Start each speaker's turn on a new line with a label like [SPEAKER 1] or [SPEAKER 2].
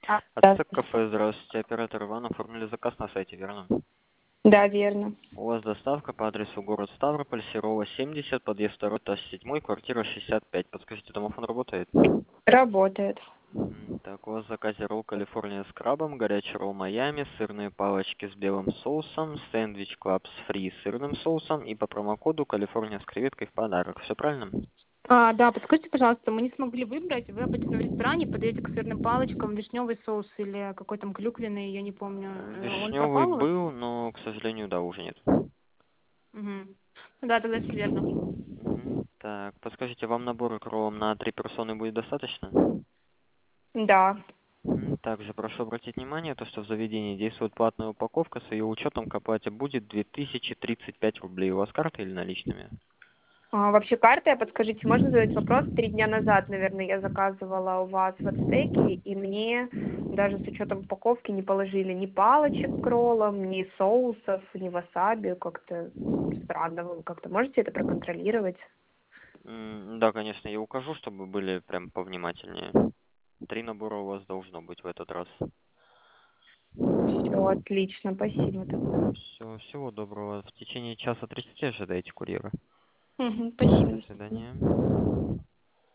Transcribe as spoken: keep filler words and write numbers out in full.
[SPEAKER 1] А, да.
[SPEAKER 2] Ацтек кафе, здравствуйте. Оператор Иван, оформили заказ на сайте, верно?
[SPEAKER 1] Да, верно.
[SPEAKER 2] У вас доставка по адресу город Ставрополь, Серова, семьдесят, подъезд второй, этаж седьмой, квартира шестьдесят пять. Подскажите, домофон работает?
[SPEAKER 1] Работает.
[SPEAKER 2] М, Так, у вас в заказе ролл Калифорния с крабом, горячий ролл Майами, сырные палочки с белым соусом, сэндвич клабс фри с сырным соусом и по промокоду Калифорния с креветкой в подарок. Все правильно?
[SPEAKER 1] А, да, подскажите, пожалуйста, мы не смогли выбрать. Вы обычно в ресторане подаете к сырным палочкам вишневый соус или какой там клюквенный, я не помню. Э, Он
[SPEAKER 2] Вишневый
[SPEAKER 1] пропал у вас?
[SPEAKER 2] был, но, к сожалению, да, уже нет.
[SPEAKER 1] Угу. Да, тогда все верно.
[SPEAKER 2] Мгм. Так, подскажите, вам набор к роллам на три персоны будет достаточно?
[SPEAKER 1] Да.
[SPEAKER 2] М, Также прошу обратить внимание, то, что в заведении действует платная упаковка, с ее учетом к оплате будет две тысячи тридцать пять рублей. У вас карта или наличными?
[SPEAKER 1] А, вообще картой, подскажите, можно задать вопрос? Три дня назад, наверное, я заказывала у вас в Ацтеке, и мне даже с учетом упаковки не положили ни палочек к роллам, ни соусов, ни васаби. Как-то странно. Вы как-то можете это проконтролировать?
[SPEAKER 2] М, Да, конечно, я укажу, чтобы были прям повнимательнее. Три набора у вас должно быть в этот раз.
[SPEAKER 1] Все, отлично, спасибо тогда.
[SPEAKER 2] Все, всего доброго. В течение часа тридцати ожидайте курьера.
[SPEAKER 1] Мгм,
[SPEAKER 2] До
[SPEAKER 1] спасибо.
[SPEAKER 2] свидания.